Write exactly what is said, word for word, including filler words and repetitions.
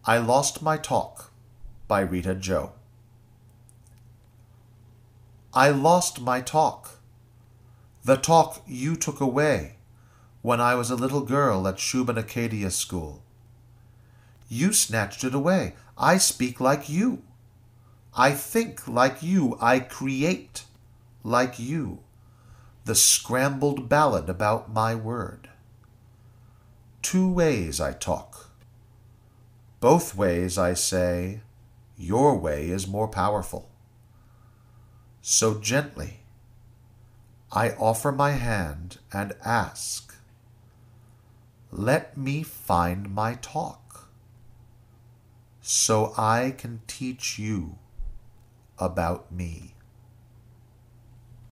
I Lost My Talk by Rita Joe. I lost my talk, the talk you took away when I was a little girl at Shuben Acadia School. You snatched it away. I speak like you. I think like you. I create like you. The scrambled ballad about my word. Two ways I talk. Both ways I say, your way is more powerful. So gently, I offer my hand and ask, let me find my talk, so I can teach you about me.